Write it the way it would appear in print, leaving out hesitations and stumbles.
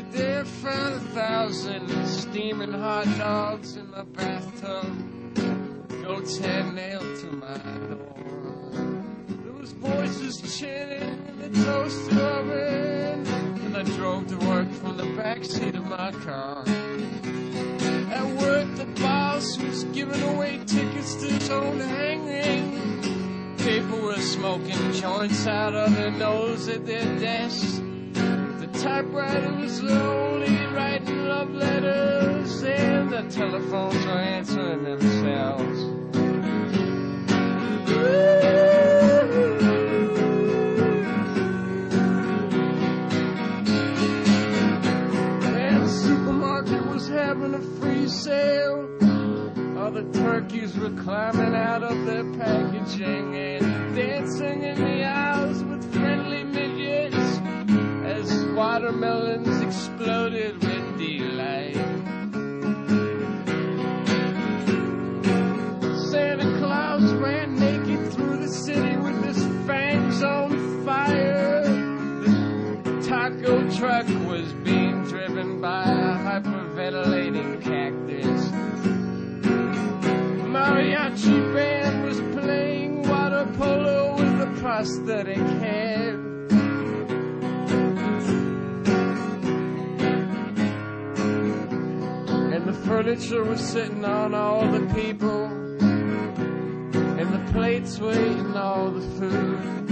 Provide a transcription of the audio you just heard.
day I found 1,000 steaming hot dogs in my bathtub. Goat's head nailed to my door. There was voices chanting in the toaster oven, and I drove to work from the backseat of my car. At work, the boss was giving away tickets to his own hanging. People were smoking joints out of their nose at their desks. The typewriter was only writing love letters, and the telephones were answering themselves. And the supermarket was having a free sale. All the turkeys were climbing out of their packaging and dancing in the aisles with friendly midgets as watermelons exploded with delight. Santa Claus ran naked through the city with his fangs on fire. The taco truck was being driven by a hyperventilating cactus. Mariachi band was playing water polo with a prosthetic head. And the furniture was sitting on all the people, and the plates were eating all the food.